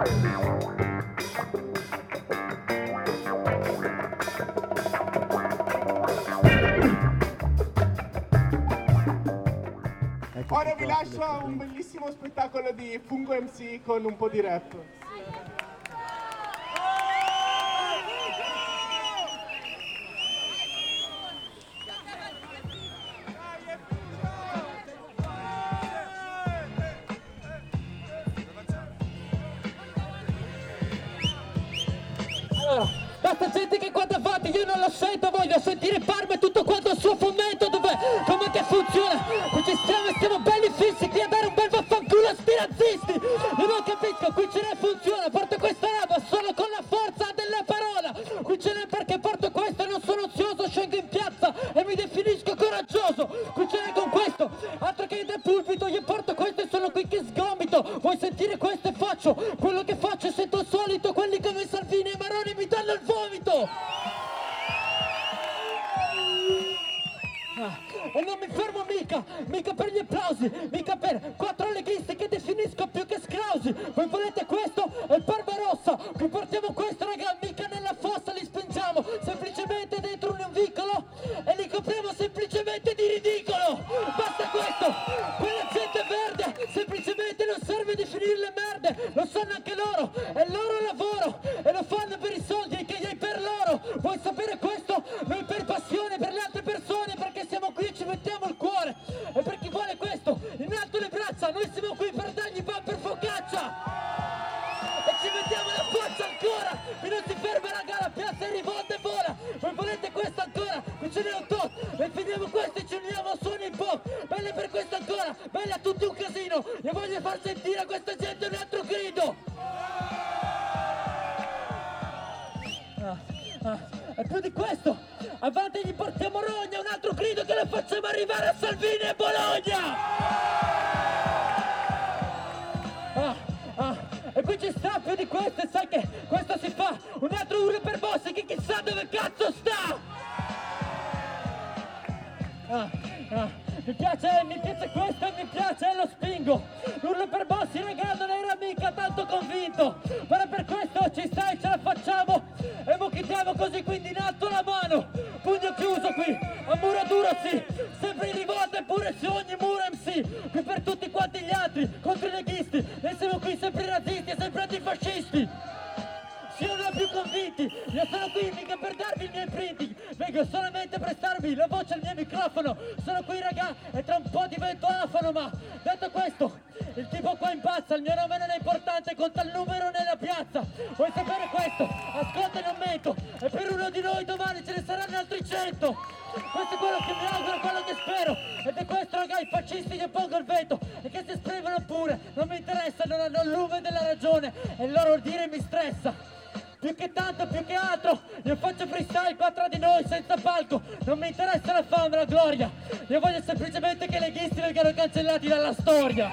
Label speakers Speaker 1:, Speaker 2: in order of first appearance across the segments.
Speaker 1: Ora vi lascio a un bellissimo spettacolo di Fungo MC con un po' di rap.
Speaker 2: Basta gente che quando fate io non lo sento, voglio sentire Parma e tutto quanto il suo fomento. Dov'è? Com'è che funziona? Qui ci stiamo e stiamo belli fissi, qui a dare un bel vaffanculo a sti razzisti. Io non capisco, qui ce ne funziona, porto questa roba solo con la forza della parola. Qui ce n'è perché porto questo e non sono ozioso, scendo in piazza e mi definisco coraggioso. Qui ce n'è con questo, altro che da pulpito, io porto questo e sono qui che sgomito. Vuoi sentire questo e faccio quello che faccio, sento il solito, quelli come Salvini e Maroni mi danno il vomito. E non mi fermo mica per gli applausi, mica per 4 leghisti che definisco più che scrausi. Voi volete questo? È il Barbarossa. Qui portiamo questo, raga, mica nella fossa, li spingiamo semplicemente dentro un vicolo e li copriamo semplicemente di ridicolo. Basta questo, quella gente verde semplicemente non serve definire le merde, lo sanno anche loro, è il loro lavoro e lo fanno per i soldi e che gli hai per loro. Vuoi sapere questo? Noi per passione, per le altre persone, perché siamo qui e ci mettiamo il cuore. E per chi vuole questo, in alto le braccia, noi siamo qui per dargli per focaccia. E ci mettiamo la faccia ancora, e non si ferma raga, la piazza è rivolta e vola. Voi volete questo ancora? Qui ce n'è un tot, e finiamo questo e ci uniamo a suoni hip hop. Belle per questo ancora, belle a tutti un casino. Io voglio far sentire a questa gente un altro grido. E più di questo, avanti gli portiamo rogna, un altro grido che lo facciamo arrivare a Salvini e Bologna! E qui ci sta più di questo e sai che questo si fa, un altro urlo per Bossi che chissà dove cazzo sta! Mi piace questo e mi piace e lo spingo. L'urlo per Bossi raga non era mica tanto convinto, ma per questo ci sta e ce la facciamo. E mochitiamo così, quindi in alto la mano, pugno chiuso qui, a muro duro sì, sempre in rivolta eppure su ogni muro MC. Qui per tutti quanti gli altri, contro i leghisti, noi siamo qui sempre razzisti e sempre antifascisti. Siano più convinti, io sono qui mica per darvi il mio printing, vengo solamente a prestarvi la voce al mio microfono. Sono qui raga e tra un po' divento afano, ma detto questo, il tipo qua impazza, il mio nome non è importante, conta il numero nella piazza. Vuoi sapere questo? Ascolta e non mento, e per uno di noi domani ce ne saranno altri 100. Questo è quello che mi auguro, quello che spero. Ed è questo raga, i fascisti che pongo il veto e che si esprimono pure, non mi interessa, non hanno il lume della ragione e il loro dire mi stressa. Più che tanto, più che altro, io faccio freestyle qua tra di noi senza palco. Non mi interessa la fama e la gloria, io voglio semplicemente che i leghisti vengano cancellati dalla storia.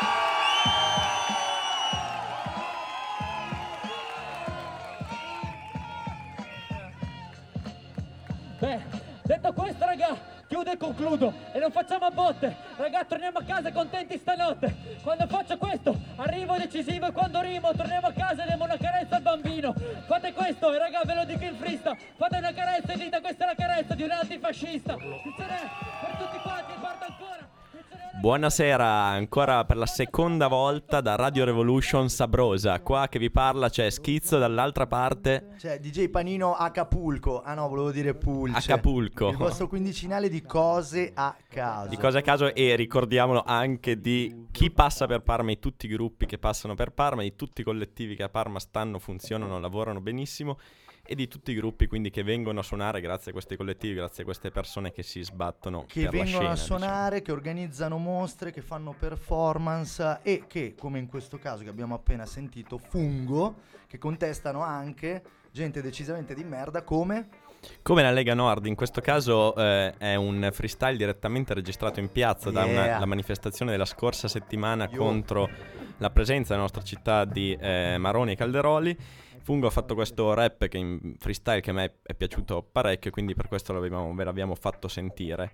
Speaker 2: Beh, detto questo raga, chiudo e concludo e non facciamo a botte. Raga, torniamo a casa contenti stanotte. Quando faccio questo arrivo decisivo e quando rimo torniamo a casa e diamo una carezza al bambino. Fate questo e raga ve lo dico in freestyle, fate una carezza e dite questa è la carezza di un antifascista. Qui ce n'è per tutti quanti, parto ancora.
Speaker 3: Buonasera, ancora per la seconda volta da Radio Revolution Sabrosa. Qua che vi parla c'è Schizzo, dall'altra parte
Speaker 4: c'è DJ Panino Acapulco. Ah no, volevo dire Pulce.
Speaker 3: Acapulco.
Speaker 4: Il vostro quindicinale di cose a caso.
Speaker 3: Di cose a caso, e ricordiamolo anche di chi passa per Parma, di tutti i gruppi che passano per Parma, di tutti i collettivi che a Parma stanno, funzionano, lavorano benissimo, e di tutti i gruppi quindi che vengono a suonare grazie a questi collettivi, grazie a queste persone che si sbattono
Speaker 4: che
Speaker 3: per la scena,
Speaker 4: vengono a suonare,
Speaker 3: diciamo.
Speaker 4: che organizzano mostre, che fanno performance e che, come in questo caso che abbiamo appena sentito, Fungo, che contestano anche gente decisamente di merda come
Speaker 3: la Lega Nord. In questo caso è un freestyle direttamente registrato in piazza da la manifestazione della scorsa settimana contro la presenza nella nostra città di Maroni e Calderoli. Fungo ha fatto questo rap che in freestyle che a me è piaciuto parecchio, quindi per questo ve l'abbiamo fatto sentire.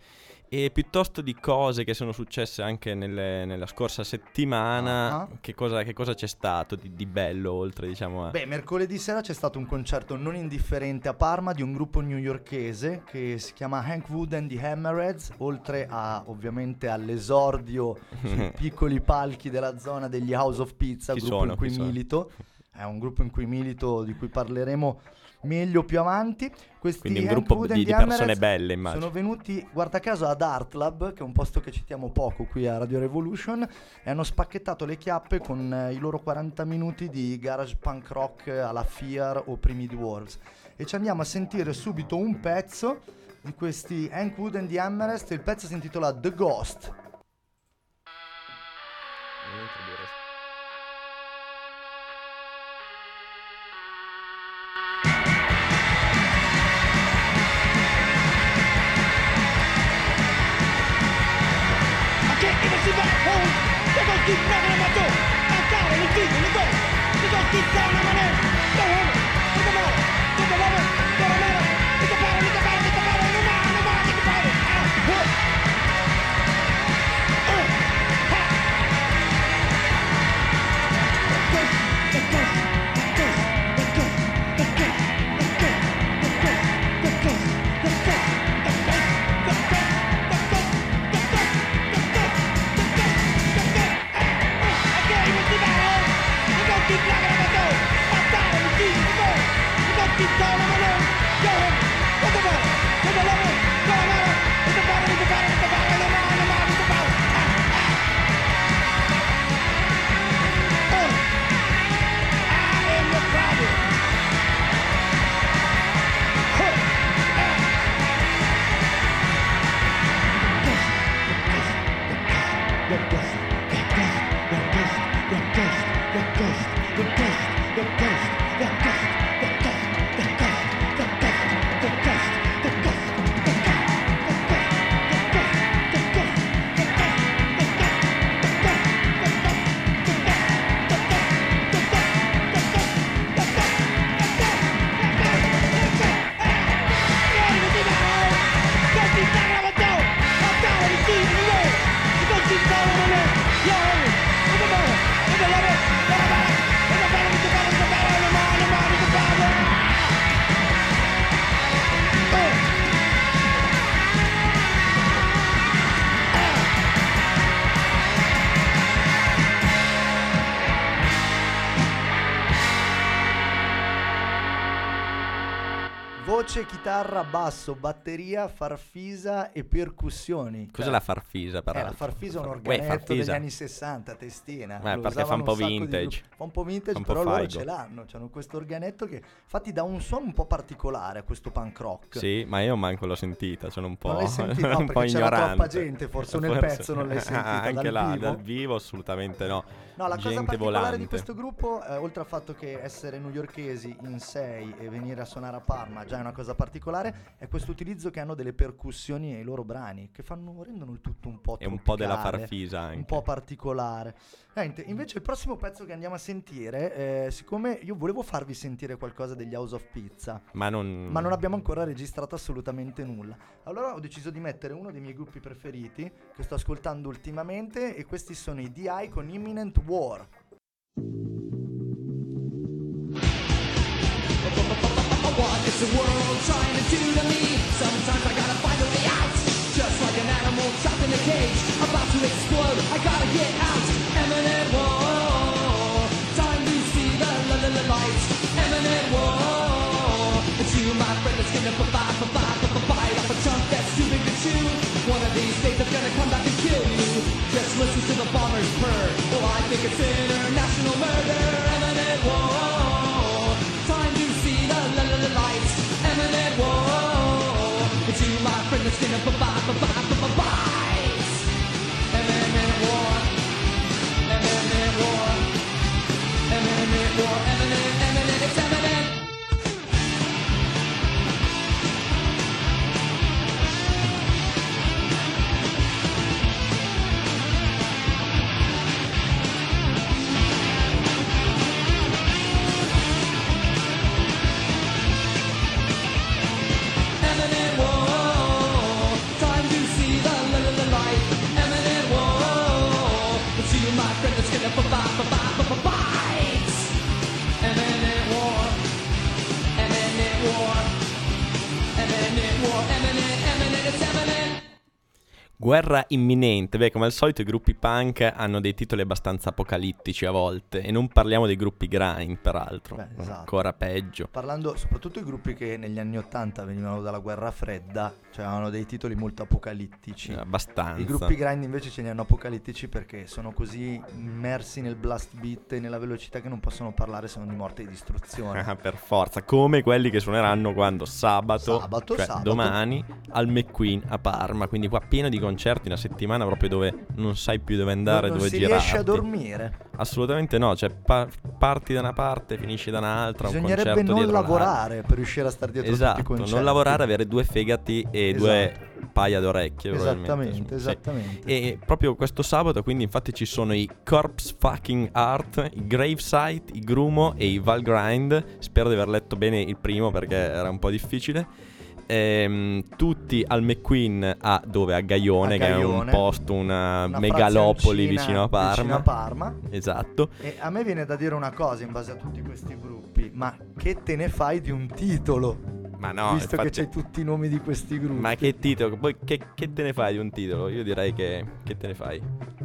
Speaker 3: E piuttosto di cose che sono successe anche nella scorsa settimana, che cosa c'è stato di bello oltre, diciamo a...
Speaker 4: Beh, mercoledì sera c'è stato un concerto non indifferente a Parma di un gruppo newyorkese che si chiama Hank Wood and the Hammerheads, oltre a ovviamente all'esordio sui piccoli palchi della zona degli House of Pizza, gruppo in cui milito. È un gruppo in cui milito, di cui parleremo meglio più avanti.
Speaker 3: Quindi un gruppo di persone belle, immagino.
Speaker 4: Sono venuti, guarda caso, ad Art Lab, che è un posto che citiamo poco qui a Radio Revolution, e hanno spacchettato le chiappe con i loro 40 minuti di garage punk rock alla Fear o primi Dwarves. E ci andiamo a sentire subito un pezzo di questi Hank Wood and the Hammerheads. Il pezzo si intitola The Ghost.
Speaker 5: Keep knocking on my door. I'm down in the deep in the door. You just keep calling on my name. Go home. Get the matter. Get the woman. Get the matter. Get the powder. Get the powder. Get the powder. No more. No more. Get the powder. Keep knocking on my door. I'm down in the deep in the door. You don't keep calling on my name. Go home. Get the matter. Get the woman. Get the matter. Get the powder. Get the powder. Get the powder. No more. No more. Get the powder. I am the problem.
Speaker 4: Voce, chitarra, basso, batteria, farfisa e percussioni.
Speaker 3: Cos'è la farfisa?
Speaker 4: La farfisa è un organetto degli anni 60, testina.
Speaker 3: Perché fa un po' vintage.
Speaker 4: Fa un po' vintage, però loro ce l'hanno. C'hanno questo organetto che infatti dà un suono un po' particolare a questo punk rock.
Speaker 3: Sì, ma io manco l'ho sentita, sono un po',
Speaker 4: non l'hai sentita,
Speaker 3: un po'
Speaker 4: c'era
Speaker 3: ignorante.
Speaker 4: Troppa gente, forse nel pezzo non l'hai sentita.
Speaker 3: Anche
Speaker 4: dal
Speaker 3: dal vivo assolutamente no.
Speaker 4: No, la cosa
Speaker 3: Gente
Speaker 4: particolare
Speaker 3: volante
Speaker 4: di questo gruppo, oltre al fatto che essere newyorkesi in 6 e venire a suonare a Parma già è una cosa particolare, è questo utilizzo che hanno delle percussioni nei loro brani, che rendono il tutto un po' tropicale,
Speaker 3: e un po' della farfisa anche,
Speaker 4: un po' particolare. Invece il prossimo pezzo che andiamo a sentire, siccome io volevo farvi sentire qualcosa degli House of Pizza, ma non abbiamo ancora registrato assolutamente nulla, allora ho deciso di mettere uno dei miei gruppi preferiti che sto ascoltando ultimamente, e questi sono i DI con Imminent War.
Speaker 6: What is the world trying to do to me? Sometimes I gotta find a way out. Just like an animal trapped in a cage, about to explode, I gotta get out. Imminent war, time to see the light. Imminent war, it's you, my friend, that's gonna bite off a chunk that's too big to chew. One of these days I'm gonna come back and kill you. Just listen to the bombers purr. Well, I think it's international murder. Imminent war, time to see the light. Imminent war, it's you, my friend, that's gonna bite. Imminent war, imminent war, imminent war, imminent, it's imminent. Imminent war, time to
Speaker 3: Guerra imminente. Beh, come al solito i gruppi punk hanno dei titoli abbastanza apocalittici a volte. E non parliamo dei gruppi grind, peraltro.
Speaker 4: Beh, esatto.
Speaker 3: Ancora peggio.
Speaker 4: Parlando soprattutto i gruppi che negli anni 80 venivano dalla guerra fredda, cioè avevano dei titoli molto apocalittici.
Speaker 3: Abbastanza.
Speaker 4: I gruppi grind invece ce li hanno apocalittici perché sono così immersi nel blast beat e nella velocità che non possono parlare se non di morte e di distruzione.
Speaker 3: Per forza. Come quelli che suoneranno quando sabato,
Speaker 4: Sabato.
Speaker 3: domani, al McQueen a Parma. Quindi qua pieno di concerti, una settimana proprio dove non sai più dove andare,
Speaker 4: non
Speaker 3: dove
Speaker 4: si
Speaker 3: girarti.
Speaker 4: riesce a dormire.
Speaker 3: Assolutamente no, cioè parti da una parte, finisci da un'altra.
Speaker 4: Bisognerebbe
Speaker 3: un concerto
Speaker 4: non
Speaker 3: dietro
Speaker 4: lavorare per riuscire a stare dietro tutti i
Speaker 3: esatto,
Speaker 4: concerti.
Speaker 3: non lavorare, avere due fegati e due paia d'orecchie.
Speaker 4: Esattamente,
Speaker 3: Sì.
Speaker 4: esattamente.
Speaker 3: E proprio questo sabato, quindi, infatti, ci sono i Corpse Fucking Art, i Gravesite, i Grumo e i Valgrind. Spero di aver letto bene il primo perché era un po' difficile. Tutti al McQueen a Gaione, che è un posto, una megalopoli vicino a Parma. Esatto.
Speaker 4: E a me viene da dire una cosa in base a tutti questi gruppi: ma che te ne fai di un titolo?
Speaker 3: Ma no,
Speaker 4: visto
Speaker 3: infatti,
Speaker 4: che c'hai tutti i nomi di questi gruppi.
Speaker 3: Ma che titolo? Poi che te ne fai di un titolo? Io direi che te ne fai.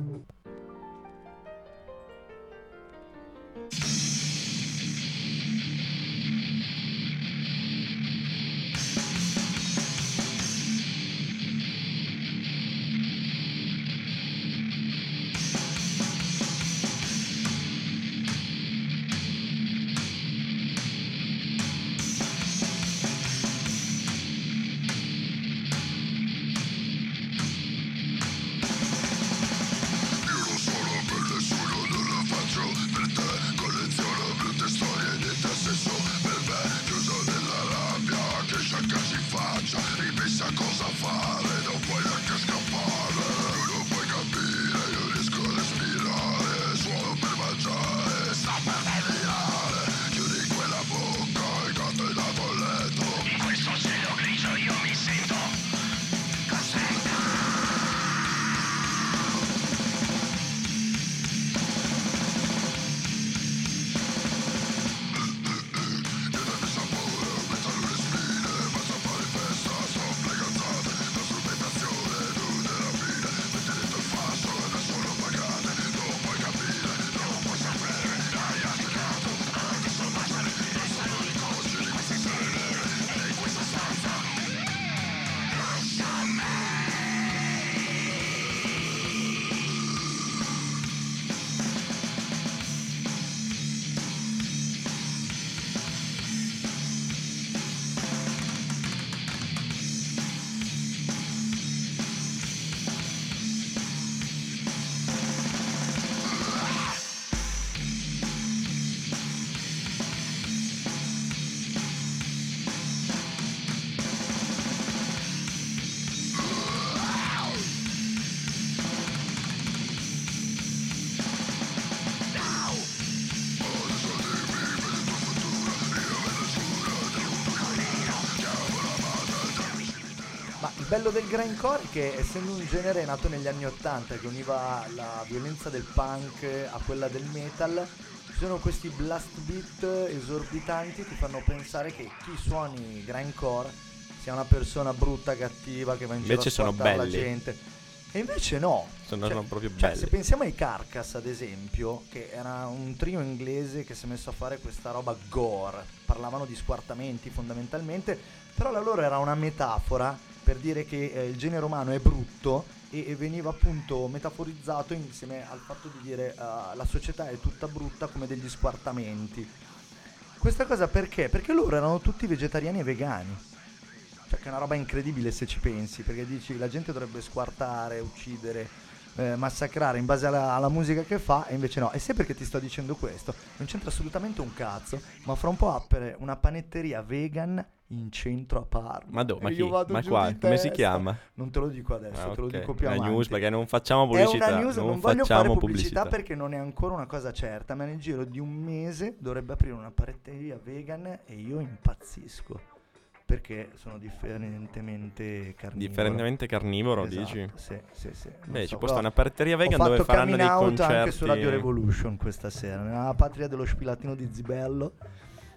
Speaker 4: Il bello del grindcore è che, essendo un genere nato negli anni 80 che univa la violenza del punk a quella del metal, ci sono questi blast beat esorbitanti, ti fanno pensare che chi suoni grindcore sia una persona brutta, cattiva, che va in giro a spartare la gente. E invece no,
Speaker 3: sono proprio
Speaker 4: cioè,
Speaker 3: belli.
Speaker 4: se pensiamo ai Carcass, ad esempio, che era un trio inglese che si è messo a fare questa roba gore, parlavano di squartamenti fondamentalmente, però la loro era una metafora per dire che il genere umano è brutto e veniva appunto metaforizzato insieme al fatto di dire la società è tutta brutta come degli squartamenti. Questa cosa perché? Perché loro erano tutti vegetariani e vegani. Cioè, che è una roba incredibile se ci pensi, perché dici la gente dovrebbe squartare, uccidere, massacrare in base alla musica che fa, e invece no. E sai perché ti sto dicendo questo? Non c'entra assolutamente un cazzo, ma fra un po' apre una panetteria vegan in centro a Parma.
Speaker 3: Ma dove?
Speaker 4: Ma
Speaker 3: qua? Come si chiama?
Speaker 4: Non te lo dico adesso, te lo dico più
Speaker 3: una
Speaker 4: avanti.
Speaker 3: News, perché non facciamo pubblicità.
Speaker 4: È una news, non voglio
Speaker 3: facciamo
Speaker 4: fare pubblicità perché non è ancora una cosa certa, ma nel giro di un mese dovrebbe aprire una panetteria vegan e io impazzisco. Perché sono differentemente carnivoro.
Speaker 3: Differentemente carnivoro,
Speaker 4: esatto,
Speaker 3: dici?
Speaker 4: Sì.
Speaker 3: Beh, ci può stare una panetteria vegan dove faranno dei concerti.
Speaker 4: Anche su Radio Revolution questa sera, nella patria dello spilatino di Zibello.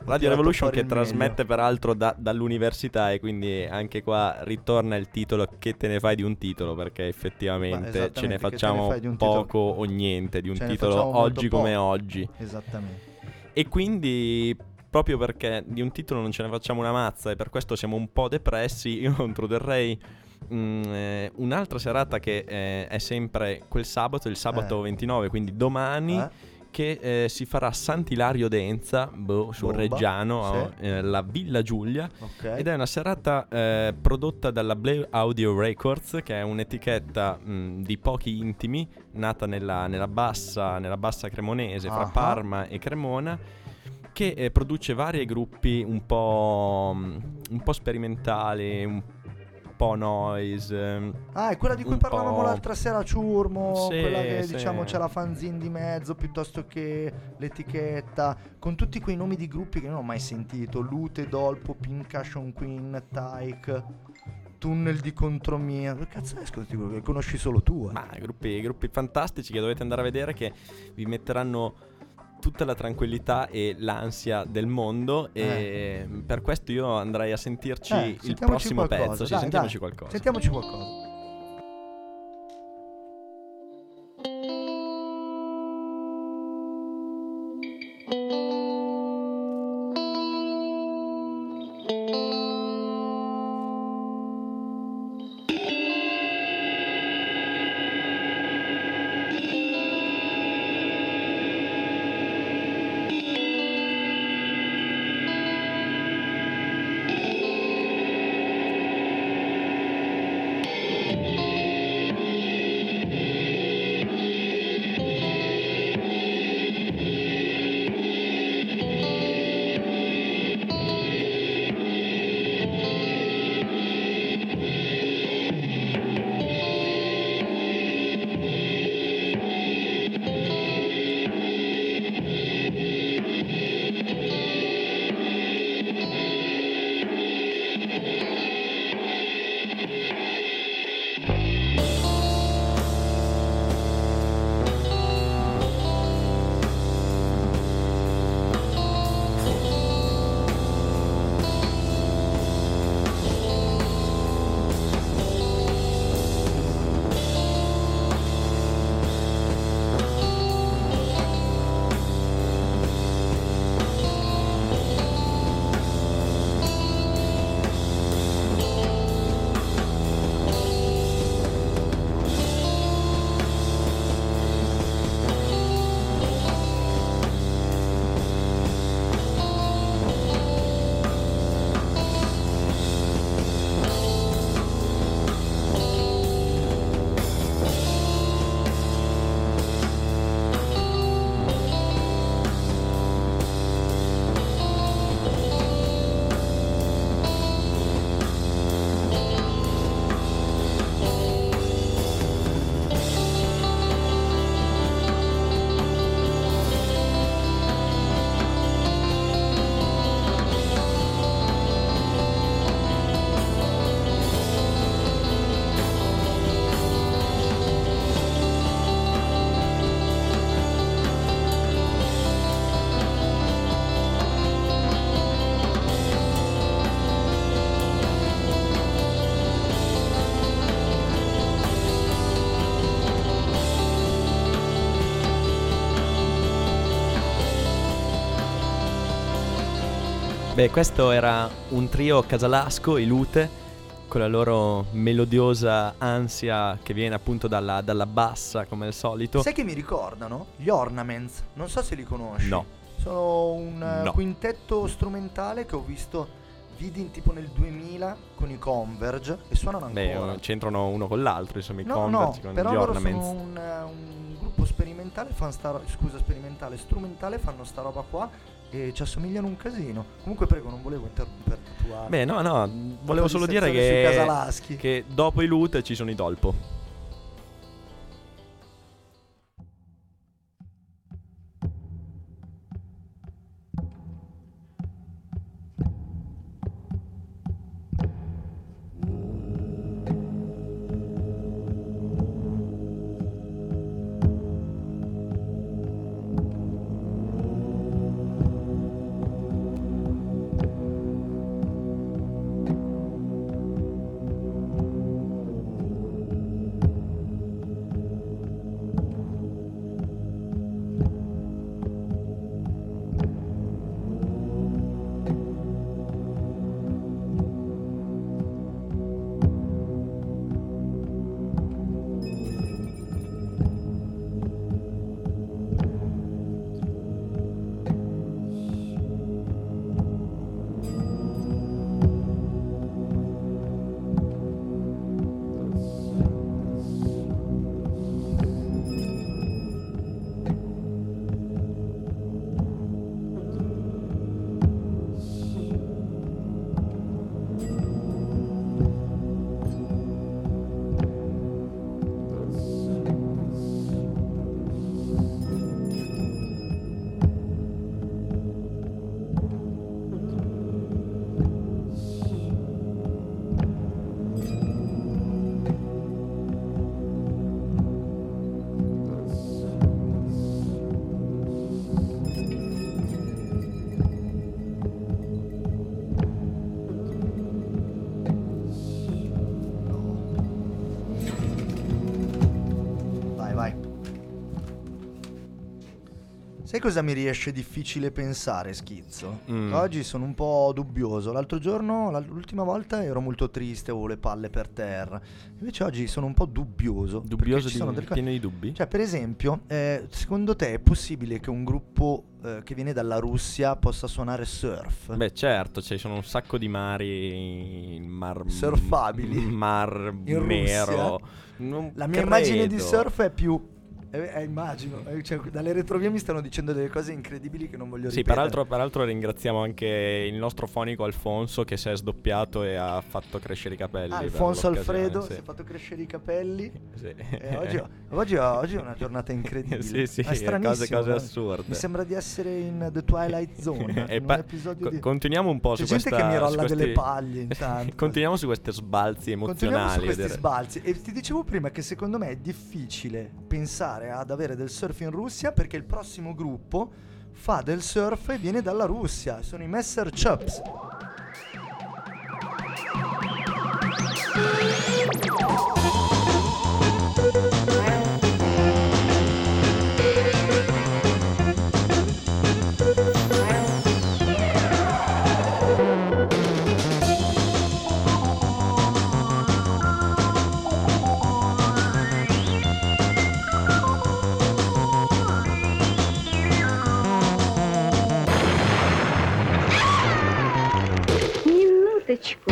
Speaker 3: Radio Revolution che
Speaker 4: fuori il meglio.
Speaker 3: trasmette peraltro dall'università, e quindi anche qua ritorna il titolo "che te ne fai di un titolo", perché effettivamente ce ne
Speaker 4: esattamente, che te ne
Speaker 3: facciamo
Speaker 4: fai di un
Speaker 3: poco o niente di un
Speaker 4: Ce ne
Speaker 3: titolo
Speaker 4: facciamo molto
Speaker 3: oggi come
Speaker 4: poco.
Speaker 3: oggi.
Speaker 4: Esattamente.
Speaker 3: E quindi, proprio perché di un titolo non ce ne facciamo una mazza e per questo siamo un po' depressi, io introdurrei un'altra serata che è sempre quel sabato, il sabato 29, quindi domani, che si farà Sant'Ilario d'Enza, sul
Speaker 4: Bomba,
Speaker 3: Reggiano,
Speaker 4: sì.
Speaker 3: la Villa Giulia.
Speaker 4: Ok.
Speaker 3: Ed è una serata prodotta dalla Blue Audio Records, che è un'etichetta di pochi intimi, nata nella bassa cremonese, fra
Speaker 4: Ah.
Speaker 3: Parma e Cremona, che produce vari gruppi un po' sperimentali, un po' noise.
Speaker 4: È quella di cui
Speaker 3: un
Speaker 4: parlavamo
Speaker 3: po'.
Speaker 4: l'altra sera, Ciurmo,
Speaker 3: Sì,
Speaker 4: quella che
Speaker 3: sì.
Speaker 4: diciamo c'è la fanzine di mezzo piuttosto che l'etichetta, con tutti quei nomi di gruppi che non ho mai sentito: Lute, Dolpo, Pincushion Queen, Tyke, Tunnel di Contromia. Che cazzo è questi gruppi che conosci solo tu?
Speaker 3: Ma gruppi fantastici che dovete andare a vedere, che vi metteranno tutta la tranquillità e l'ansia del mondo, e per questo io andrei a sentirci il
Speaker 4: Sentiamoci
Speaker 3: prossimo
Speaker 4: qualcosa,
Speaker 3: pezzo. Sì,
Speaker 4: dai,
Speaker 3: sentiamoci
Speaker 4: dai.
Speaker 3: qualcosa.
Speaker 4: Sentiamoci qualcosa.
Speaker 3: Beh, questo era un trio casalasco, i Lute, con la loro melodiosa ansia che viene appunto dalla bassa, come al solito.
Speaker 4: Sai che mi ricordano? Gli Ornaments, non so se li conosci.
Speaker 3: No.
Speaker 4: Sono un
Speaker 3: No.
Speaker 4: quintetto strumentale che ho visto, vidi tipo nel 2000 con i Converge, e suonano ancora.
Speaker 3: Beh, c'entrano uno con l'altro, insomma, i
Speaker 4: No,
Speaker 3: Converge con
Speaker 4: però
Speaker 3: gli
Speaker 4: loro
Speaker 3: Ornaments.
Speaker 4: sono un gruppo sperimentale, sperimentale, strumentale, fanno sta roba qua e ci assomigliano un casino. Comunque prego, non volevo interrompere la tua...
Speaker 3: Beh, no, volevo solo dire
Speaker 4: dissertazione sui Casalaschi.
Speaker 3: che dopo i Lute ci sono i Dolpo.
Speaker 4: Sai cosa mi riesce difficile pensare, Schizzo?
Speaker 3: Mm.
Speaker 4: Oggi sono un po' dubbioso. L'altro giorno, l'ultima volta ero molto triste, avevo le palle per terra. Invece oggi sono un po' dubbioso.
Speaker 3: Dubbioso,
Speaker 4: perché ci sono delle cose-
Speaker 3: pieno di dubbi?
Speaker 4: Cioè, per esempio, secondo te è possibile che un gruppo che viene dalla Russia possa suonare surf?
Speaker 3: Beh, certo, ci sono un sacco di mari, il mar
Speaker 4: Surfabili.
Speaker 3: Mar
Speaker 4: In
Speaker 3: Nero.
Speaker 4: Russia? La mia immagine di surf è più... immagino, cioè, dalle retrovie mi stanno dicendo delle cose incredibili che non voglio
Speaker 3: Sì,
Speaker 4: ripetere.
Speaker 3: peraltro ringraziamo anche il nostro fonico Alfonso che si è sdoppiato e ha fatto crescere i capelli. per
Speaker 4: Alfonso
Speaker 3: l'occasione,
Speaker 4: Alfredo
Speaker 3: sì.
Speaker 4: si è fatto crescere i capelli.
Speaker 3: Sì.
Speaker 4: Oggi è una giornata incredibile.
Speaker 3: Sì,
Speaker 4: è stranissimo,
Speaker 3: cose
Speaker 4: guarda.
Speaker 3: assurde.
Speaker 4: Mi sembra di essere in The Twilight Zone.
Speaker 3: E
Speaker 4: in un episodio di...
Speaker 3: continuiamo un po'
Speaker 4: C'è
Speaker 3: su
Speaker 4: gente
Speaker 3: questa
Speaker 4: che mi rolla
Speaker 3: su questi-
Speaker 4: delle paglie intanto.
Speaker 3: Continuiamo su questi sbalzi
Speaker 4: Continuiamo
Speaker 3: emozionali.
Speaker 4: su questi
Speaker 3: direi.
Speaker 4: sbalzi. E ti dicevo prima che secondo me è difficile pensare ad avere del surf in Russia perché il prossimo gruppo fa del surf e viene dalla Russia. Sono i Messer Chups.
Speaker 7: Минуточку.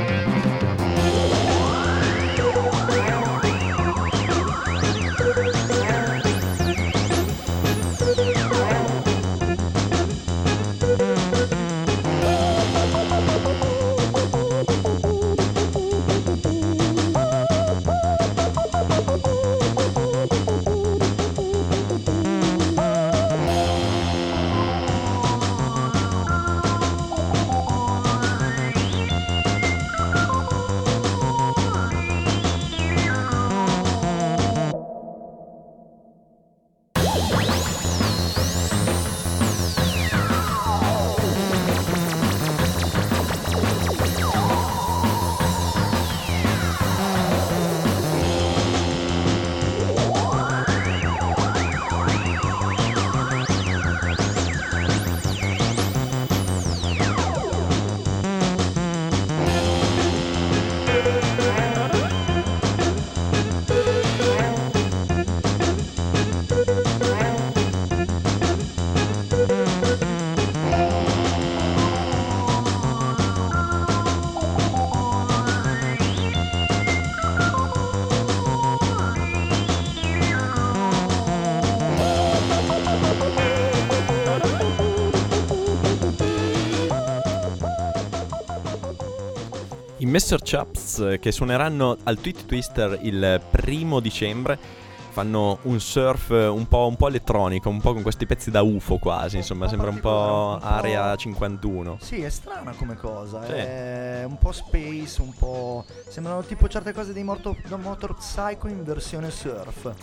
Speaker 3: I Messer Chaps che suoneranno al Tweet Twister il 1° dicembre fanno un surf un po' elettronico, un po' con questi pezzi da UFO quasi, insomma, sembra un po' Area 51.
Speaker 4: Sì, è strana come cosa,
Speaker 3: Sì.
Speaker 4: è un po' space, un po'... sembrano tipo certe cose dei Motor Psycho in versione surf.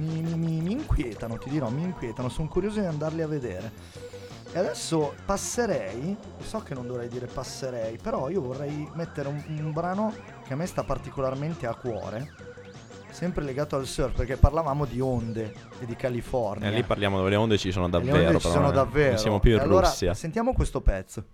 Speaker 4: Mi inquietano, ti dirò, mi inquietano, sono curioso di andarli a vedere. E adesso passerei, so che non dovrei dire passerei, però io vorrei mettere un brano che a me sta particolarmente a cuore, sempre legato al surf, perché parlavamo di onde e di California.
Speaker 3: E lì parliamo dove le onde ci sono
Speaker 4: E
Speaker 3: davvero,
Speaker 4: le onde ci
Speaker 3: però
Speaker 4: sono
Speaker 3: non
Speaker 4: davvero.
Speaker 3: siamo più in
Speaker 4: E allora,
Speaker 3: Russia.
Speaker 4: sentiamo questo pezzo.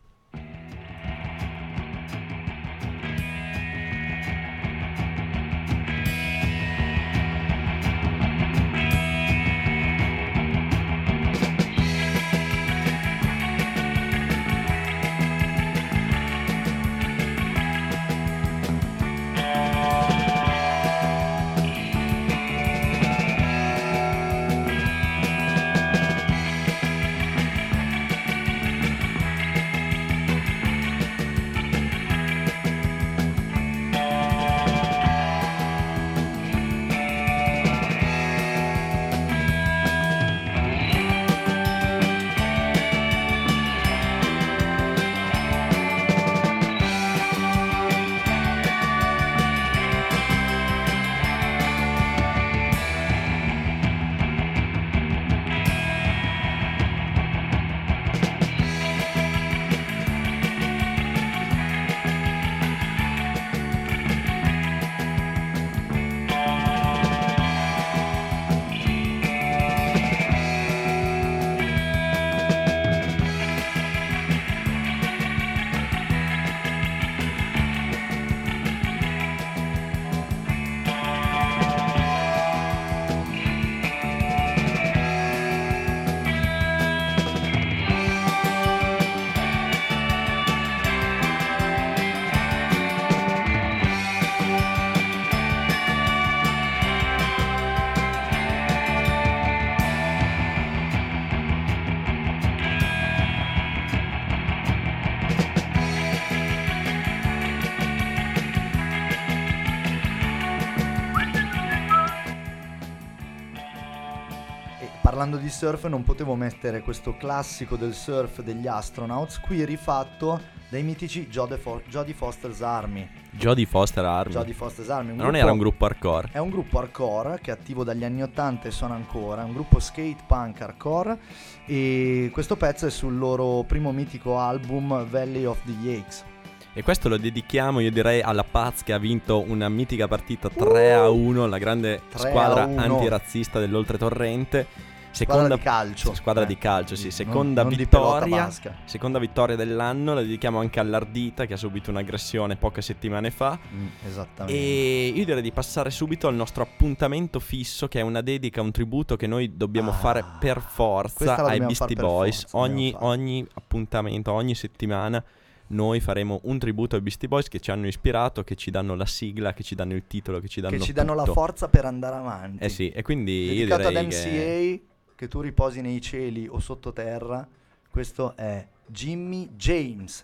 Speaker 4: parlando di surf non potevo mettere questo classico del surf degli Astronauts, qui rifatto dai mitici Jodie Foster's Army.
Speaker 3: Jodie Foster's Army.
Speaker 4: Non
Speaker 3: era un gruppo hardcore.
Speaker 4: È un gruppo hardcore che è attivo dagli anni 80 e suona ancora, è un gruppo skate punk hardcore, e questo pezzo è sul loro primo mitico album Valley of the Yakes.
Speaker 3: E questo lo dedichiamo, io direi, alla Paz, che ha vinto una mitica partita 3-1, la grande squadra antirazzista dell'Oltretorrente.
Speaker 4: Squadra di calcio.
Speaker 3: Squadra di calcio, sì. Seconda vittoria dell'anno. La dedichiamo anche all'Ardita, che ha subito un'aggressione poche settimane fa.
Speaker 4: Esattamente.
Speaker 3: E io direi di passare subito al nostro appuntamento fisso, che è una dedica, un tributo che noi dobbiamo fare per forza ai Beastie Boys. Ogni appuntamento, ogni settimana noi faremo un tributo ai Beastie Boys, che ci hanno ispirato, che ci danno la sigla, che ci danno il titolo, che ci danno
Speaker 4: la forza per andare avanti.
Speaker 3: Sì, e quindi
Speaker 4: dedicato
Speaker 3: io direi
Speaker 4: ad MCA, che tu riposi nei cieli o sottoterra. Questo è Jimmy James.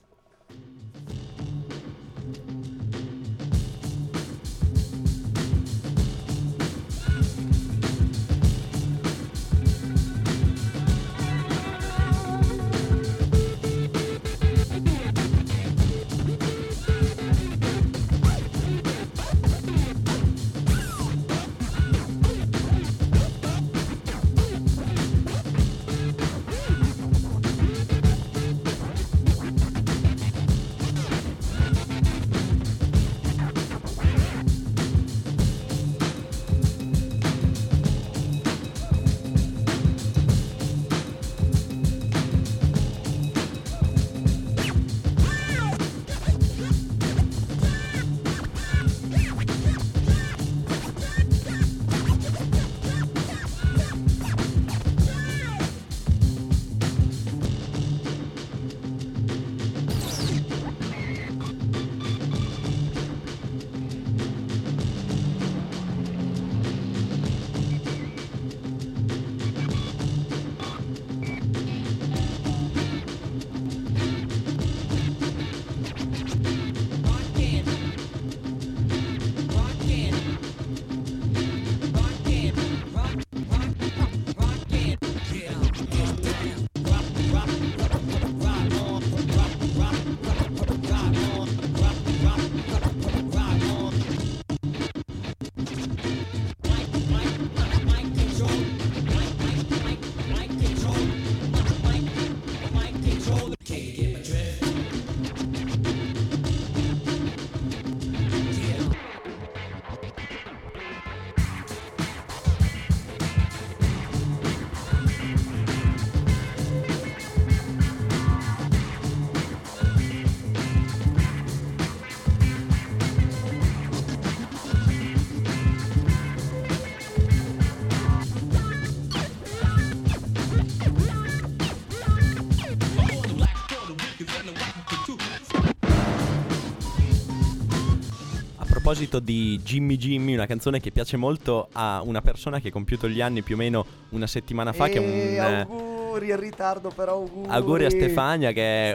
Speaker 3: A proposito di Jimmy, una canzone che piace molto a una persona che ha compiuto gli anni più o meno una settimana fa, che è un...
Speaker 4: auguri in ritardo, però
Speaker 3: auguri a Stefania, che è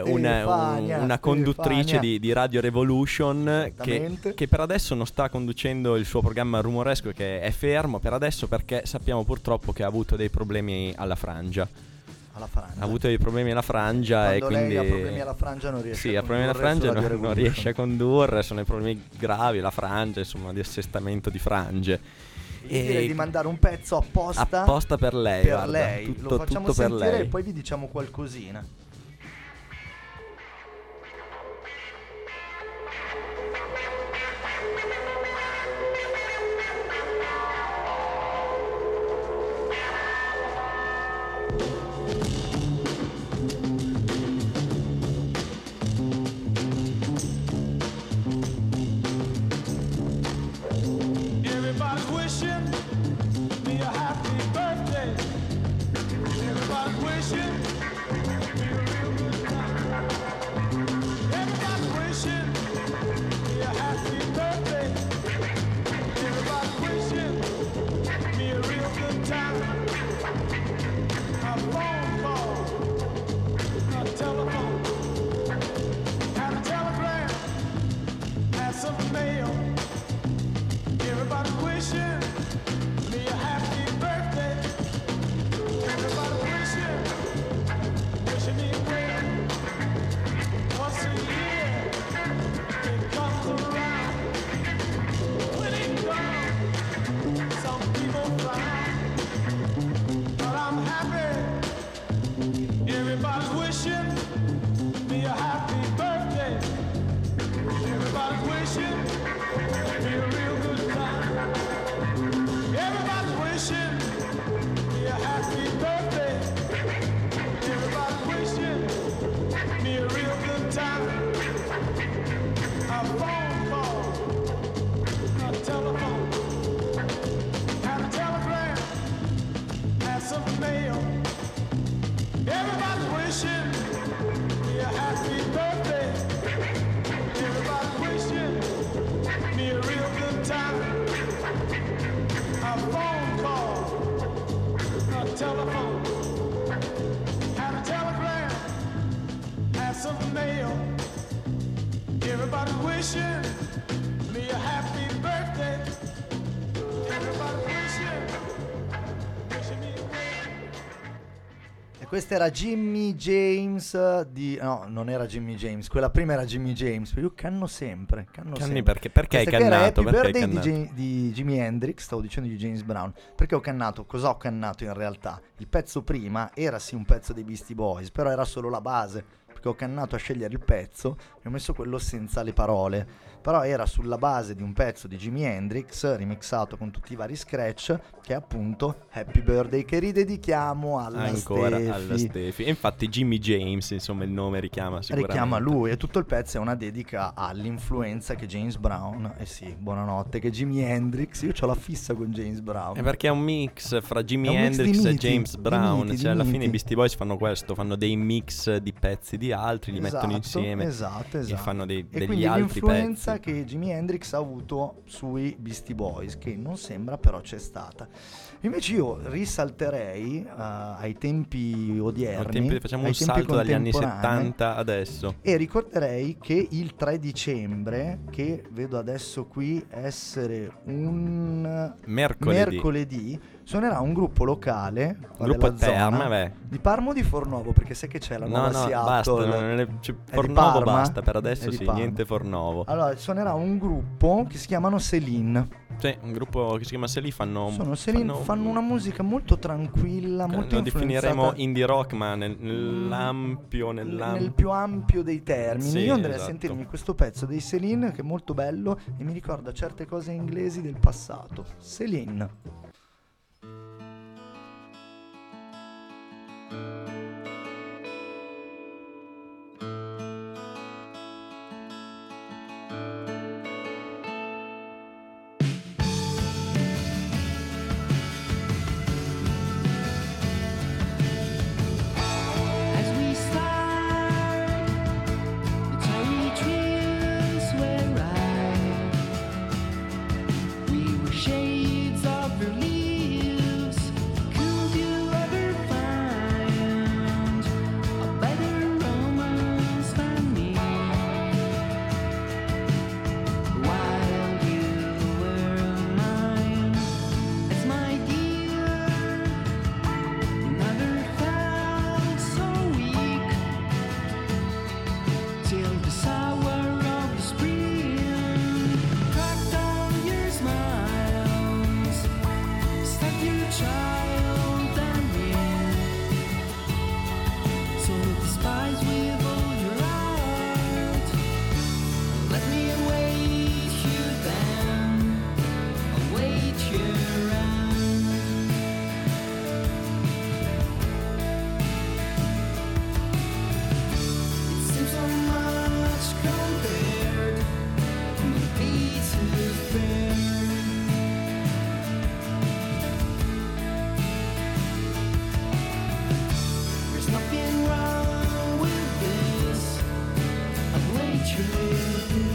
Speaker 3: una conduttrice di Radio Revolution, che per adesso non sta conducendo il suo programma rumoresco, che è fermo per adesso perché sappiamo purtroppo che ha avuto dei problemi alla frangia. Ha avuto dei problemi alla frangia.
Speaker 4: Quando
Speaker 3: e quindi
Speaker 4: lei ha problemi alla frangia non riesce a condurre.
Speaker 3: Sì, ha problemi alla frangia, non riesce a condurre, sono i problemi gravi, la frangia, insomma, di assestamento di frange.
Speaker 4: E direi di mandare un pezzo apposta
Speaker 3: per lei.
Speaker 4: Per lei. Lo facciamo
Speaker 3: tutto
Speaker 4: sentire
Speaker 3: per lei.
Speaker 4: E poi vi diciamo qualcosina.
Speaker 8: Everybody wishing me a happy birthday.
Speaker 4: Questa era Jimmy James no, non era Jimmy James, quella prima era Jimmy James. Io canno sempre.
Speaker 3: Canni perché hai
Speaker 4: Questa qui era
Speaker 3: cannato?
Speaker 4: Happy
Speaker 3: Perché hai
Speaker 4: Birthday
Speaker 3: cannato?
Speaker 4: di Jimi Hendrix, stavo dicendo di James Brown. Perché ho cannato? Cosa ho cannato in realtà? Il pezzo prima era sì un pezzo dei Beastie Boys, però era solo la base, perché ho cannato a scegliere il pezzo e ho messo quello senza le parole. Però era sulla base di un pezzo di Jimi Hendrix remixato con tutti i vari scratch, che è appunto Happy Birthday, che ridedichiamo alla
Speaker 3: Stefi. E infatti Jimmy James, insomma, il nome richiama sicuramente.
Speaker 4: Richiama lui, e tutto il pezzo è una dedica all'influenza che James Brown, buonanotte, che Jimi Hendrix, io c'ho la fissa con James Brown.
Speaker 3: È perché è un mix fra Jimi
Speaker 4: È un mix
Speaker 3: Hendrix
Speaker 4: di
Speaker 3: e
Speaker 4: miti,
Speaker 3: James Brown.
Speaker 4: di
Speaker 3: Cioè, alla fine
Speaker 4: miti.
Speaker 3: i Beastie Boys fanno questo, fanno dei mix di pezzi di altri, li mettono insieme
Speaker 4: Esatto.
Speaker 3: e fanno
Speaker 4: E
Speaker 3: degli
Speaker 4: quindi
Speaker 3: altri
Speaker 4: l'influenza
Speaker 3: pezzi.
Speaker 4: che Jimi Hendrix ha avuto sui Beastie Boys, che non sembra, però c'è stata. Invece io risalterei ai tempi odierni,
Speaker 3: Facciamo
Speaker 4: ai
Speaker 3: un
Speaker 4: tempi
Speaker 3: salto dagli anni
Speaker 4: contemporanei,
Speaker 3: 70 adesso.
Speaker 4: e ricorderei che il 3 dicembre, che vedo adesso qui essere un mercoledì, suonerà un gruppo locale
Speaker 3: Gruppo
Speaker 4: della
Speaker 3: Terma,
Speaker 4: zona,
Speaker 3: beh.
Speaker 4: di Parma o di Fornovo, perché sai che c'è la nuova Seattle.
Speaker 3: Basta,
Speaker 4: È di
Speaker 3: Fornovo
Speaker 4: Parma?
Speaker 3: basta, per
Speaker 4: È
Speaker 3: adesso
Speaker 4: di
Speaker 3: sì,
Speaker 4: Parma.
Speaker 3: niente Fornovo.
Speaker 4: Allora, suonerà un gruppo che si chiamano Céline.
Speaker 3: Sì, un gruppo che si chiama Selì, fanno
Speaker 4: Fanno una musica molto tranquilla, molto
Speaker 3: lo definiremo
Speaker 4: influenzata
Speaker 3: indie rock, ma nell'ampio
Speaker 4: nel più ampio dei termini.
Speaker 3: Sì,
Speaker 4: Io andrei
Speaker 3: esatto.
Speaker 4: a sentirmi questo pezzo dei Céline, che è molto bello e mi ricorda certe cose inglesi del passato. Céline.
Speaker 6: As we start, the cherry trees were ripe. We were shades of your leaves. Could you ever find a better romance than me? While you were mine, as my dear, never felt so weak till the sour of the spring cracked all your smiles, stuck your child and me. So despise with all your heart, let me await you then, await your end. It seems so much compared to be too fair. There's nothing wrong with this. I'll wait your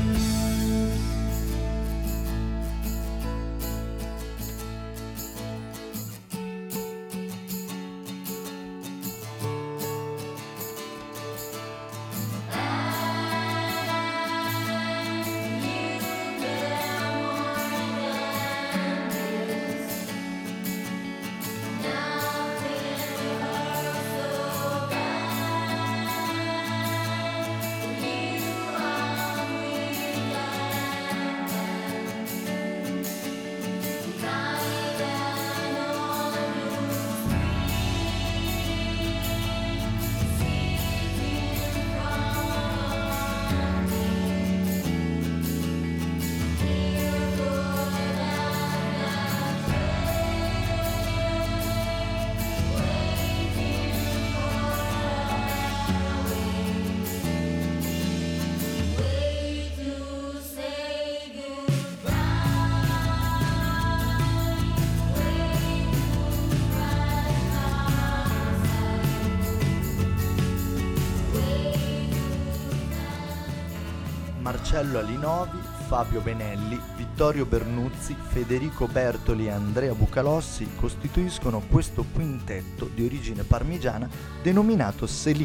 Speaker 4: Marcello Alinovi, Fabio Benelli, Vittorio Bernuzzi, Federico Bertoli e Andrea Bucalossi costituiscono questo quintetto di origine parmigiana denominato Céline.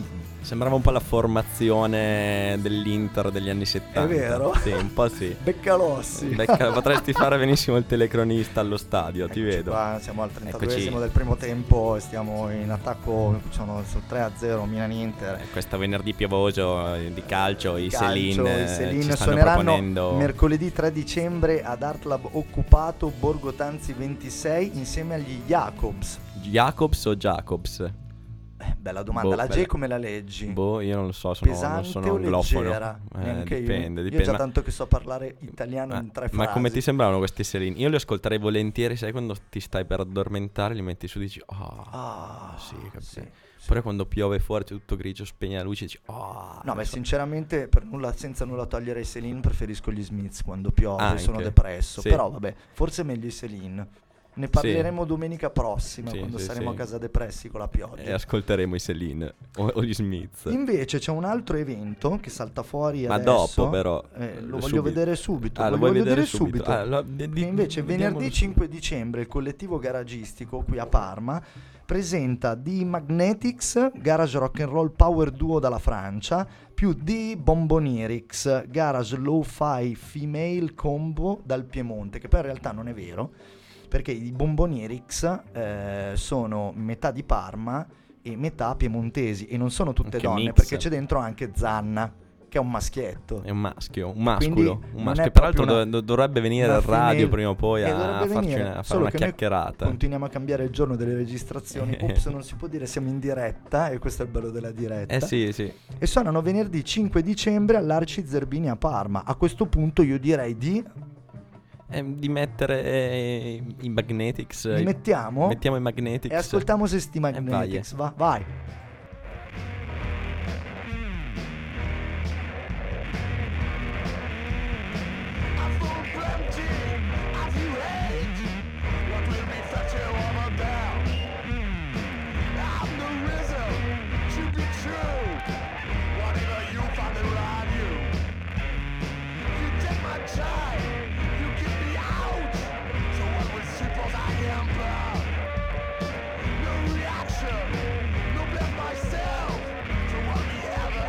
Speaker 3: Sembrava un po' la formazione dell'Inter degli anni 70.
Speaker 4: È vero?
Speaker 3: Sì, un po' sì.
Speaker 4: Beccalossi.
Speaker 3: Potresti fare benissimo il telecronista allo stadio, ti
Speaker 4: Eccoci
Speaker 3: vedo.
Speaker 4: qua, siamo al 32esimo
Speaker 3: Eccoci.
Speaker 4: del primo tempo e stiamo in attacco, sono sul 3-0 Milan-Inter.
Speaker 3: Questo venerdì piovoso di calcio, i Selin
Speaker 4: I
Speaker 3: ci
Speaker 4: Selin
Speaker 3: stanno
Speaker 4: suoneranno
Speaker 3: proponendo.
Speaker 4: mercoledì 3 dicembre ad Artlab Occupato, Borgo Tanzi 26, insieme agli Jacobs.
Speaker 3: Jacobs o Jacobs?
Speaker 4: Bella domanda, la J
Speaker 3: bella.
Speaker 4: come la leggi?
Speaker 3: Boh, io non lo so, non
Speaker 4: Pesante
Speaker 3: sono
Speaker 4: o
Speaker 3: anglofono.
Speaker 4: leggera? Neanche
Speaker 3: Dipende,
Speaker 4: io.
Speaker 3: dipende.
Speaker 4: Io già tanto che so parlare italiano in 3 frasi.
Speaker 3: Ma come ti sembravano questi Selin? Io li ascolterei volentieri, sai, quando ti stai per addormentare, li metti su e dici sì, capito.
Speaker 4: sì.
Speaker 3: Pure quando piove fuori, c'è tutto grigio, spegne la luce e dici
Speaker 4: No, beh, sinceramente, senza nulla togliere ai Selin, preferisco gli Smiths quando piove,
Speaker 3: Anche.
Speaker 4: sono depresso.
Speaker 3: Sì.
Speaker 4: Però vabbè, forse meglio i Selin. Ne parleremo domenica prossima,
Speaker 3: Sì,
Speaker 4: quando
Speaker 3: sì,
Speaker 4: saremo
Speaker 3: sì.
Speaker 4: a casa depressi con la pioggia.
Speaker 3: e ascolteremo i Selin o gli Smiths.
Speaker 4: Invece c'è un altro evento che salta fuori
Speaker 3: Ma
Speaker 4: adesso.
Speaker 3: dopo però
Speaker 4: Lo voglio
Speaker 3: subito.
Speaker 4: vedere subito.
Speaker 3: Lo
Speaker 4: voglio
Speaker 3: vuoi vedere
Speaker 4: subito. Che invece venerdì 5 dicembre il collettivo garagistico qui a Parma presenta The Magnetics, garage rock and roll power duo dalla Francia, più The Bombonierix, garage lo-fi female combo dal Piemonte, che poi in realtà non è vero, perché i Bombonierix sono metà di Parma e metà piemontesi, e non sono tutte
Speaker 3: Che
Speaker 4: donne,
Speaker 3: mix.
Speaker 4: perché c'è dentro anche Zanna, che è un maschietto.
Speaker 3: È un maschio, un
Speaker 4: Quindi
Speaker 3: masculo.
Speaker 4: non
Speaker 3: maschio.
Speaker 4: è
Speaker 3: Peraltro
Speaker 4: proprio
Speaker 3: dovrebbe venire
Speaker 4: una
Speaker 3: al radio
Speaker 4: female-
Speaker 3: prima o poi a
Speaker 4: dovrebbe
Speaker 3: farci
Speaker 4: venire,
Speaker 3: a fare
Speaker 4: solo
Speaker 3: una
Speaker 4: che noi
Speaker 3: chiacchierata.
Speaker 4: continuiamo a cambiare il giorno delle registrazioni. Ops, non si può dire, siamo in diretta, e questo è il bello della diretta.
Speaker 3: Sì.
Speaker 4: E suonano venerdì 5 dicembre all'Arci Zerbini a Parma. A questo punto io direi di
Speaker 3: Di mettere i Magnetics.
Speaker 4: li mettiamo
Speaker 3: Mettiamo i Magnetics.
Speaker 4: e ascoltiamo se sti Magnetics. Vai.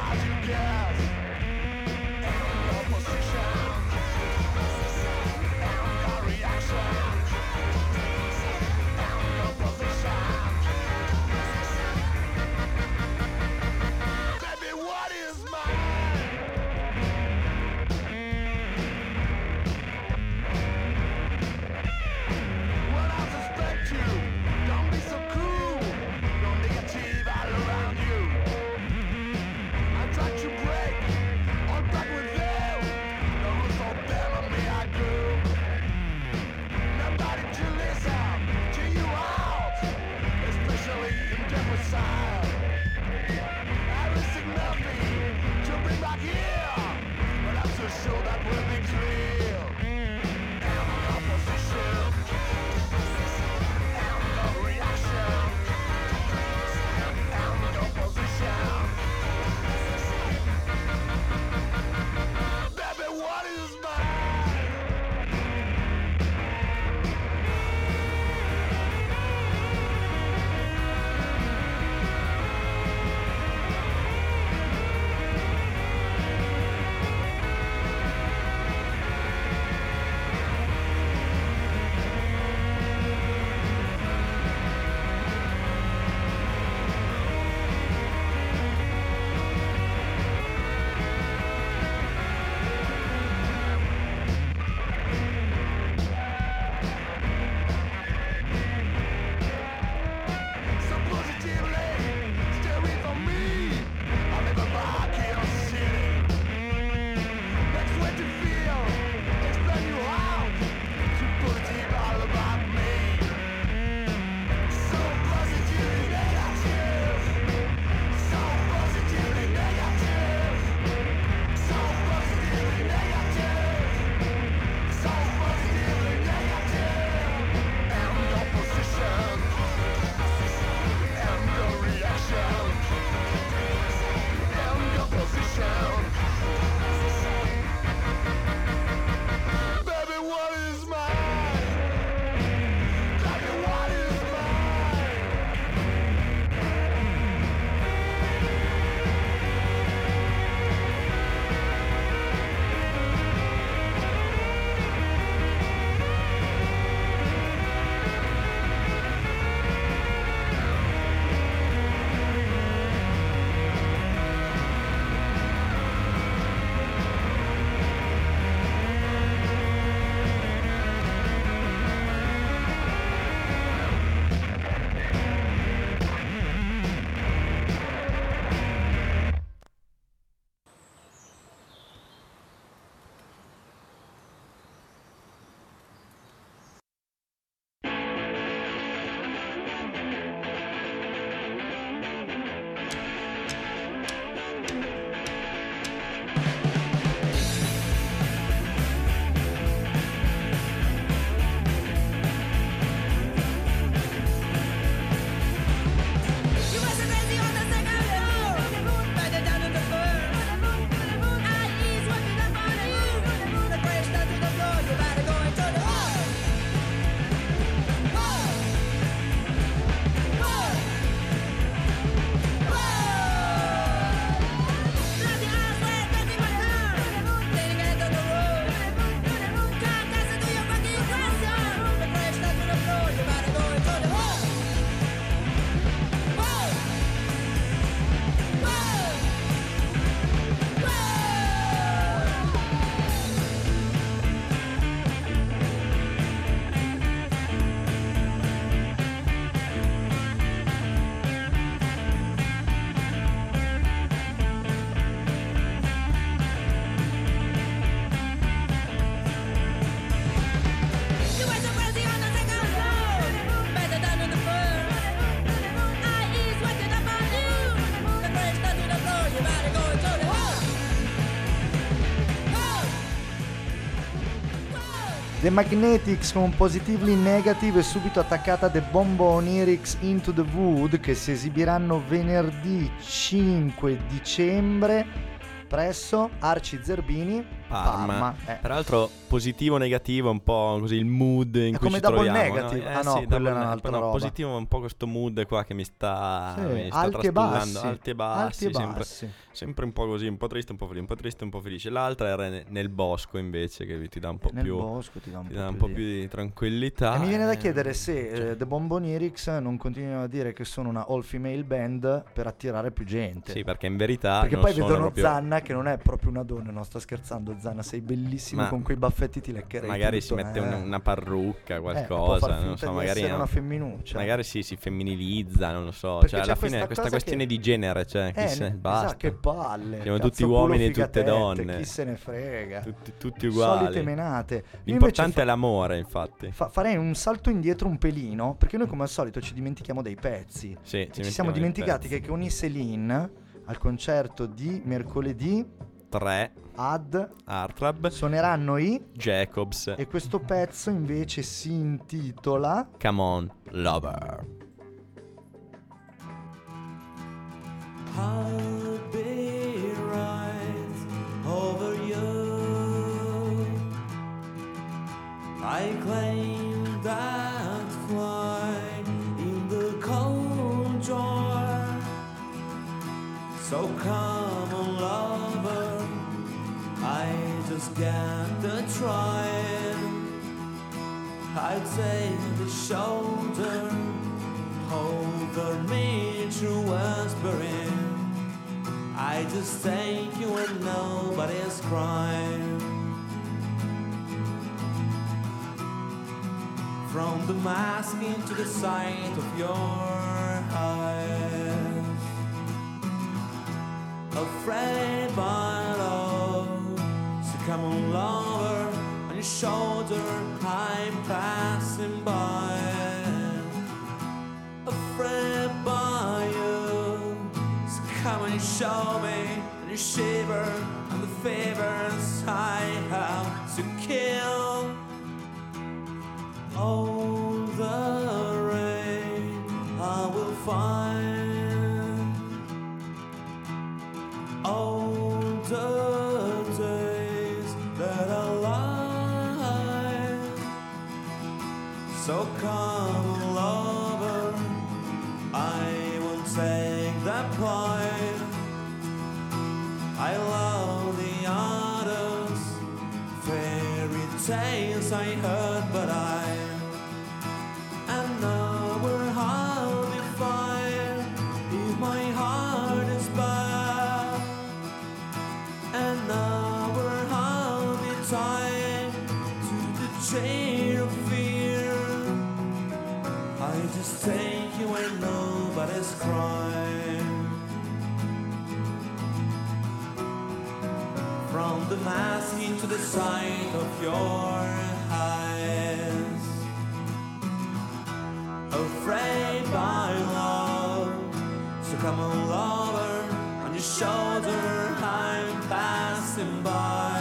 Speaker 8: Myself to what we ever as you guess.
Speaker 4: The Magnetics con Positively Negative e subito attaccata The Bombonierics Into the Wood, che si esibiranno venerdì 5 dicembre presso Arci Zerbini, Parma.
Speaker 3: Peraltro positivo negativo, un po' così il mood in
Speaker 4: È
Speaker 3: cui
Speaker 4: come
Speaker 3: ci
Speaker 4: double
Speaker 3: troviamo,
Speaker 4: negative.
Speaker 3: no?
Speaker 4: Ah no, quella è un'altra roba.
Speaker 3: Positivo un po' questo mood qua che mi sta,
Speaker 4: Sì,
Speaker 3: mi sta
Speaker 4: alti e
Speaker 3: trastullando.
Speaker 4: bassi.
Speaker 3: Alti e bassi,
Speaker 4: Alti e bassi.
Speaker 3: sempre un po' così, un po' triste, un po' felice, un po' triste, un po' felice. L'altra era nel bosco invece, che ti dà un po'
Speaker 4: Nel
Speaker 3: più,
Speaker 4: bosco ti dà un
Speaker 3: ti
Speaker 4: po'
Speaker 3: dà un
Speaker 4: più
Speaker 3: po' più di tranquillità.
Speaker 4: E mi viene da chiedere se The Bombonierics non continuano a dire che sono una all female band per attirare più gente.
Speaker 3: Sì, perché in verità
Speaker 4: Perché
Speaker 3: non
Speaker 4: poi
Speaker 3: sono
Speaker 4: vedono
Speaker 3: proprio...
Speaker 4: Zanna che non è proprio una donna. No, sto scherzando, Zanna, sei bellissimo,
Speaker 3: Ma
Speaker 4: con quei baffetti ti leccherei
Speaker 3: magari
Speaker 4: tutto,
Speaker 3: si mette una parrucca,
Speaker 4: può
Speaker 3: qualcosa,
Speaker 4: far
Speaker 3: non
Speaker 4: finta
Speaker 3: so,
Speaker 4: di
Speaker 3: magari
Speaker 4: essere una femminuccia.
Speaker 3: magari si femminilizza, non lo so.
Speaker 4: Perché
Speaker 3: Cioè,
Speaker 4: c'è
Speaker 3: alla fine è
Speaker 4: questa
Speaker 3: questa
Speaker 4: cosa
Speaker 3: questione di genere, cioè, basta.
Speaker 4: Esatto, che palle.
Speaker 3: Siamo
Speaker 4: cazzo,
Speaker 3: tutti
Speaker 4: culo,
Speaker 3: uomini e tutte
Speaker 4: figatette,
Speaker 3: donne.
Speaker 4: Chi se ne frega.
Speaker 3: Tutti uguali.
Speaker 4: Solite menate. Io
Speaker 3: L'importante
Speaker 4: invece
Speaker 3: è l'amore, infatti.
Speaker 4: farei un salto indietro un pelino, perché noi come al solito ci dimentichiamo dei pezzi.
Speaker 3: Sì,
Speaker 4: E ci siamo dimenticati che con i Céline al concerto di mercoledì
Speaker 3: 3
Speaker 4: ad
Speaker 3: Artrab
Speaker 4: suoneranno i
Speaker 3: Jacobs.
Speaker 4: e questo pezzo invece si intitola
Speaker 3: Come on, lover.
Speaker 6: I'll be right over you. I claim that flight in the cold joy. So come on, lover, I just got to try. I take the shoulder over me through whispering. I just take you when nobody's crying. From the mask into the sight of your eyes, afraid by love, so come on, lover, on your shoulder I'm passing by. Afraid by you, so come and show me, and you shiver, and the fevers I have to kill. All the rain I will find, all the days that I lie. So come, lover, I will take that point. I love the others, fairy tales I heard, but know where I'll be fine if my heart is bad, and now where I'll be tied to the chain of fear. I just take you when nobody's crying. From the mask into the sight of your eyes, afraid by love, so come on, lover, on your shoulder I'm passing by.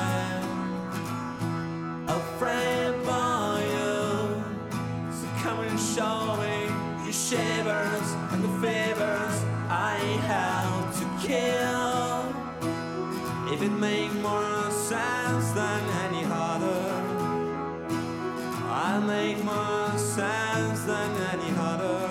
Speaker 6: Afraid by you, so come and show me your shivers and the fevers I have to kill. If it make more sense than any other, I'll make more sense than any other.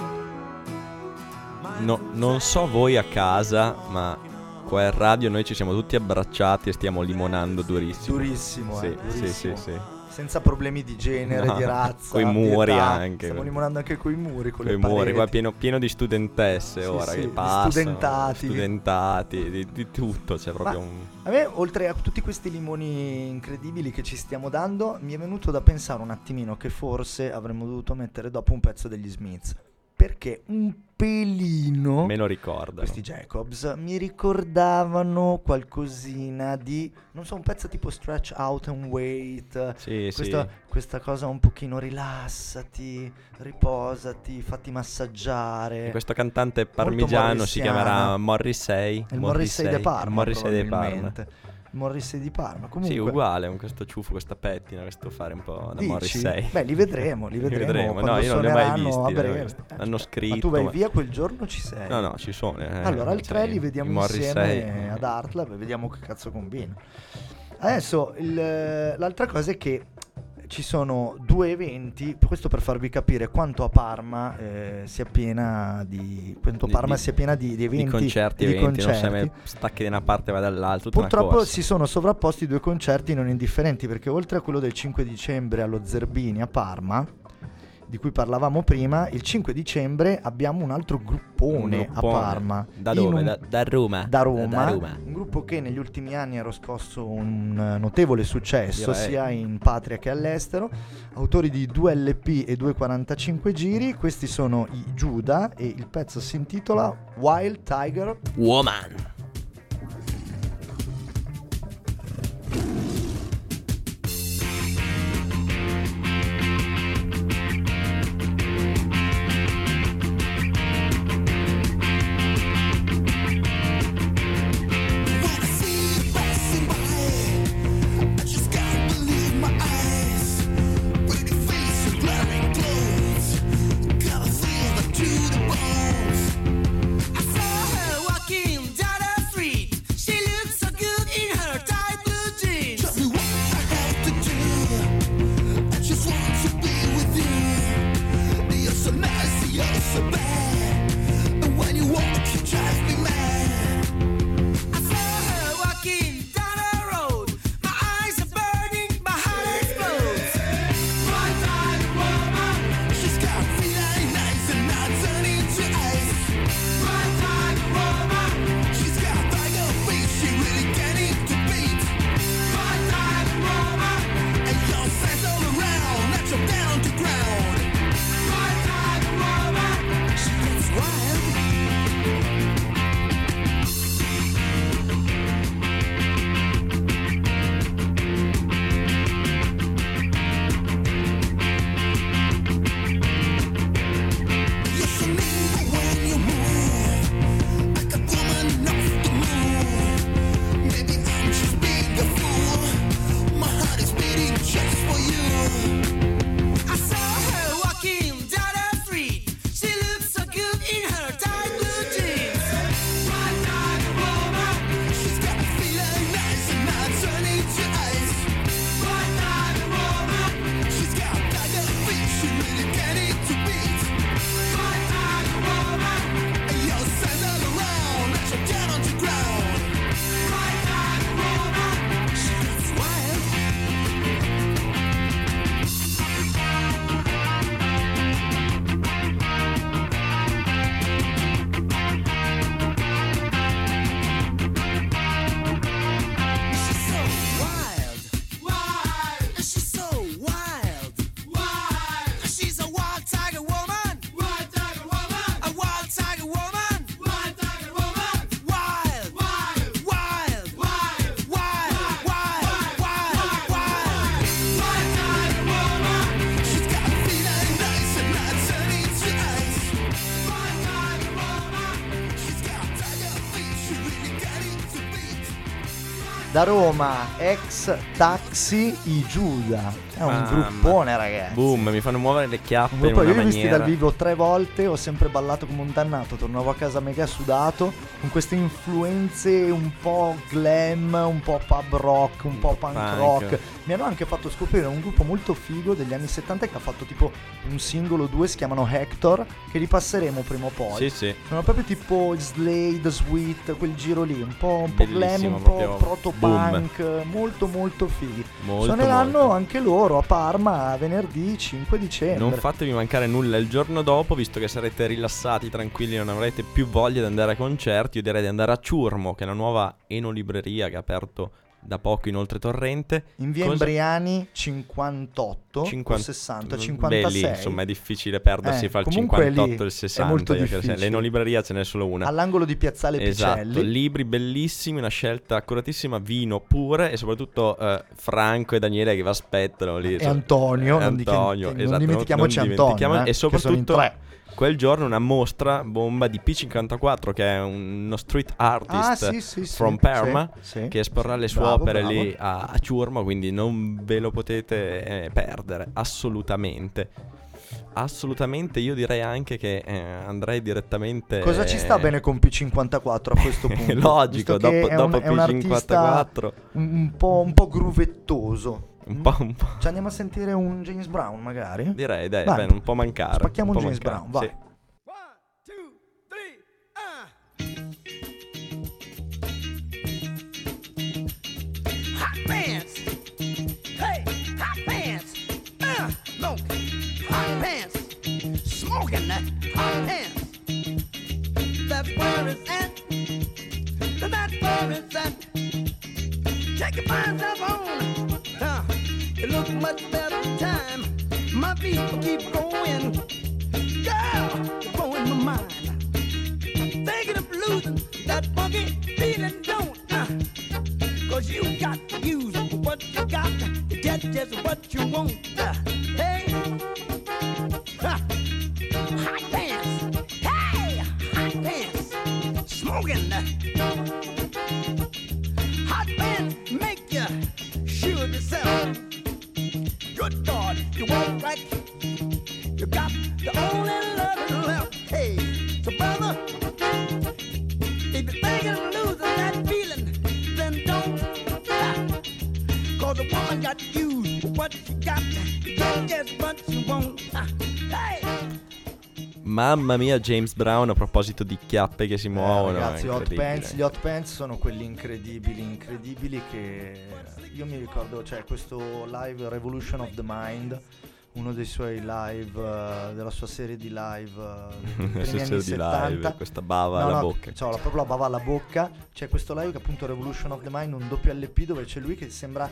Speaker 3: No, non so voi a casa, ma qua in radio noi ci siamo tutti abbracciati e stiamo limonando durissimo.
Speaker 4: Durissimo,
Speaker 3: sì,
Speaker 4: durissimo.
Speaker 3: Sì.
Speaker 4: Senza problemi di genere,
Speaker 3: No,
Speaker 4: di razza,
Speaker 3: coi muri
Speaker 4: di età.
Speaker 3: anche.
Speaker 4: Stiamo limonando anche coi muri, con
Speaker 3: Coi
Speaker 4: le pareti.
Speaker 3: muri, qua pieno di studentesse
Speaker 4: Sì,
Speaker 3: ora
Speaker 4: sì,
Speaker 3: che
Speaker 4: di
Speaker 3: passano.
Speaker 4: studentati.
Speaker 3: Studentati, di tutto, c'è proprio
Speaker 4: Ma
Speaker 3: un...
Speaker 4: a me, oltre a tutti questi limoni incredibili che ci stiamo dando, mi è venuto da pensare un attimino che forse avremmo dovuto mettere dopo un pezzo degli Smiths. Perché un pelino
Speaker 3: Me lo ricordano.
Speaker 4: questi Jacobs mi ricordavano qualcosina di, non so, un pezzo tipo Stretch Out and Wait.
Speaker 3: Sì,
Speaker 4: questa cosa un pochino rilassati, riposati, fatti massaggiare.
Speaker 3: E questo cantante parmigiano si chiamerà Morrissey.
Speaker 4: Il Morrissey de Parma,
Speaker 3: Morrissey de Parma.
Speaker 4: probabilmente. Morrissey di Parma. Comunque,
Speaker 3: Sì, uguale, con questo ciuffo, questa pettina, questo fare un po' da
Speaker 4: dici?
Speaker 3: Morrissey.
Speaker 4: Beh, li vedremo quando
Speaker 3: No, io non li ho mai
Speaker 4: suoneranno
Speaker 3: visti.
Speaker 4: a breve.
Speaker 3: Hanno scritto.
Speaker 4: Ma tu vai via quel giorno, ci sei?
Speaker 3: No, ci sono.
Speaker 4: Allora al 3 li vediamo
Speaker 3: Morrissey.
Speaker 4: insieme ad Artlab e vediamo che cazzo combina. Adesso l'altra cosa è che ci sono 2 eventi, questo per farvi capire quanto a Parma sia piena di eventi,
Speaker 3: di concerti, non sai, stacchi da una parte e vai dall'altra.
Speaker 4: Purtroppo si sono sovrapposti 2 concerti non indifferenti, perché oltre a quello del 5 dicembre allo Zerbini a Parma, di cui parlavamo prima, il 5 dicembre abbiamo un altro gruppone a Parma.
Speaker 3: Da dove? Da Roma.
Speaker 4: Da Roma. Un gruppo che negli ultimi anni ha riscosso un notevole successo,
Speaker 3: direi,
Speaker 4: sia in patria che all'estero. Autori di 2 LP e 2 45 giri. Questi sono i Giuda e il pezzo si intitola Wild Tiger
Speaker 3: Woman.
Speaker 4: Da Roma, ex Taxi, i Giuda. È un gruppone, ragazzi.
Speaker 3: Boom, mi fanno muovere le chiappe in
Speaker 4: Io
Speaker 3: una
Speaker 4: li ho visti
Speaker 3: maniera.
Speaker 4: dal vivo 3 volte, ho sempre ballato come un dannato. Tornavo a casa mega sudato, con queste influenze un po' glam, un po' pub rock, un po' punk rock. Mi hanno anche fatto scoprire un gruppo molto figo degli anni 70 che ha fatto tipo un singolo 2, si chiamano Hector, che ripasseremo prima o poi.
Speaker 3: Sì, sì.
Speaker 4: Sono proprio tipo Slade, Sweet, quel giro lì, un po' glam, un
Speaker 3: proprio
Speaker 4: po' proto-punk, molto molto fighi.
Speaker 3: Molto,
Speaker 4: Suoneranno
Speaker 3: molto.
Speaker 4: anche loro a Parma venerdì 5 dicembre.
Speaker 3: Non fatevi mancare nulla il giorno dopo, visto che sarete rilassati, tranquilli, non avrete più voglia di andare a concerti. Io direi di andare a Ciurmo, che è la nuova enolibreria che ha aperto da poco in Oltretorrente.
Speaker 4: In via Embriani 58 o 60, 56.
Speaker 3: Beh, lì, insomma, è difficile perdersi fra il
Speaker 4: comunque
Speaker 3: 58 e il 60.
Speaker 4: è molto
Speaker 3: io credo sia.
Speaker 4: difficile.
Speaker 3: L'enolibreria ce n'è solo una.
Speaker 4: All'angolo di Piazzale
Speaker 3: Esatto,
Speaker 4: Picelli.
Speaker 3: libri bellissimi, una scelta accuratissima, vino pure e soprattutto Franco e Daniele che vi aspettano lì.
Speaker 4: E Antonio,
Speaker 3: Antonio,
Speaker 4: non
Speaker 3: esatto,
Speaker 4: dimentichiamoci
Speaker 3: non
Speaker 4: Antonio,
Speaker 3: dimentichiamo, e
Speaker 4: che sono in
Speaker 3: soprattutto
Speaker 4: 3.
Speaker 3: quel giorno una mostra bomba di P54, che è uno street artist from Parma, che esporrà le sue opere lì a Ciurma, quindi non ve lo potete perdere assolutamente. Assolutamente, io direi anche che andrei direttamente.
Speaker 4: Cosa ci sta bene con P54 a questo punto?
Speaker 3: Logico, dopo P54
Speaker 4: un po' gruvettoso.
Speaker 3: Un po'.
Speaker 4: Ci andiamo a sentire un James Brown magari?
Speaker 3: Direi, dai,
Speaker 4: Vai.
Speaker 3: non può mancare.
Speaker 4: Spacchiamo un James Brown, vai.
Speaker 3: Sì.
Speaker 6: 1, 2, 3, Hot pants. Hey, hot pants. No, hot pants. Smoking that hot pants. That's where it's at. That's where it's at. Take your mind up on. It looks much better time. My feet will keep going. Girl, you're blowing my mind. Thinking of losing that funky feeling, don't. 'Cause you got to use what you got to get just what you want. Hey, hot pants. Hey, hot pants. Smoking. Hot pants make you sure yourself. Good God, you walk like you got the only love left. Hey, so brother, if you're thinking of losing that feeling, then don't. 'Cause a woman got to use what she got to get just what she wants. Hey.
Speaker 3: Mamma mia, James Brown, a proposito di chiappe che si muovono.
Speaker 4: Ragazzi, gli hot pants sono quelli incredibili che io mi ricordo, cioè questo live Revolution of the Mind, uno dei suoi live, della sua serie di live degli anni 70.
Speaker 3: Live, questa bava alla bocca.
Speaker 4: C'ho proprio la bava alla bocca. C'è questo live che appunto Revolution of the Mind, un doppio LP dove c'è lui che sembra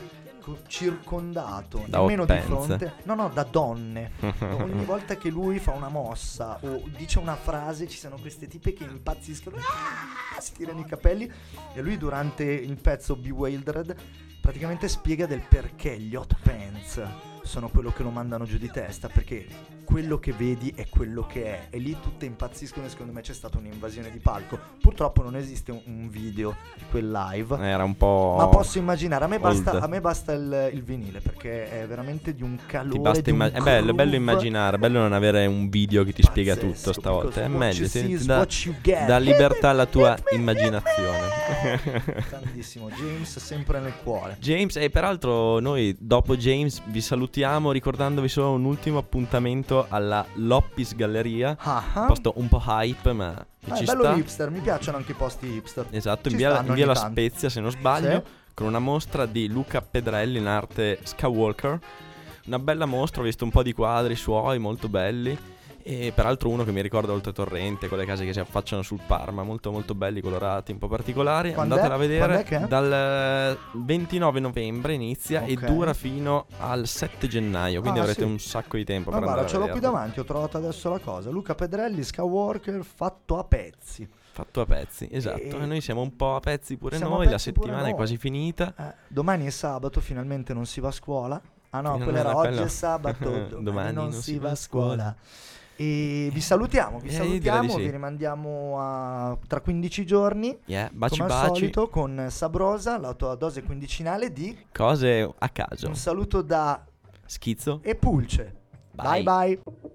Speaker 4: circondato,
Speaker 3: da
Speaker 4: nemmeno di
Speaker 3: pants.
Speaker 4: fronte, no, da donne. Ogni volta che lui fa una mossa o dice una frase ci sono queste tipe che impazziscono, si tirano i capelli, e lui durante il pezzo Bewildered praticamente spiega del perché gli hot pants sono quello che lo mandano giù di testa, perché quello che vedi è quello che è, e lì tutte impazziscono, e secondo me c'è stata un'invasione di palco. Purtroppo non esiste un video di quel live,
Speaker 3: era un po',
Speaker 4: ma posso immaginare, a me basta il vinile, perché è veramente di un calore, di un
Speaker 3: è bello immaginare, bello non avere un video che ti spiega tutto stavolta, è meglio, dà libertà alla tua immaginazione.
Speaker 4: Tantissimo, James sempre nel cuore.
Speaker 3: James, e peraltro noi dopo James vi salutiamo ricordandovi solo un ultimo appuntamento alla Loppis Galleria, posto un po' hype, ma ci
Speaker 4: bello
Speaker 3: sta.
Speaker 4: hipster, mi piacciono anche i posti hipster.
Speaker 3: Esatto, in via La Spezia se non sbaglio, con una mostra di Luca Pedrelli in arte Skywalker. Una bella mostra, ho visto un po' di quadri suoi molto belli, e peraltro uno che mi ricorda Oltre Torrente, con le case che si affacciano sul Parma, molto molto belli, colorati, un po' particolari. Andatela a vedere. Dal 29 novembre inizia e dura fino al 7 gennaio, quindi avrete un sacco di tempo per andare a
Speaker 4: ce l'ho qui
Speaker 3: vederlo.
Speaker 4: davanti, ho trovato adesso la cosa. Luca Pedrelli, Skywalker, fatto a pezzi.
Speaker 3: Fatto a pezzi, esatto. E noi siamo un po' a pezzi pure
Speaker 4: Siamo
Speaker 3: noi,
Speaker 4: a
Speaker 3: la
Speaker 4: pezzi pure
Speaker 3: settimana è
Speaker 4: noi.
Speaker 3: quasi finita.
Speaker 4: Domani è sabato, finalmente non si va a scuola. Ah no,
Speaker 3: No,
Speaker 4: quella era
Speaker 3: no,
Speaker 4: oggi
Speaker 3: quello-
Speaker 4: è sabato, domani non si va a scuola.
Speaker 3: scuola.
Speaker 4: E vi salutiamo,
Speaker 3: direi di sì.
Speaker 4: vi rimandiamo tra 15 giorni.
Speaker 3: Baci
Speaker 4: come al
Speaker 3: baci,
Speaker 4: solito con Sabrosa, la tua dose quindicinale di
Speaker 3: cose a caso.
Speaker 4: un saluto da
Speaker 3: Schizzo.
Speaker 4: e Pulce.
Speaker 3: Bye.
Speaker 4: Bye bye.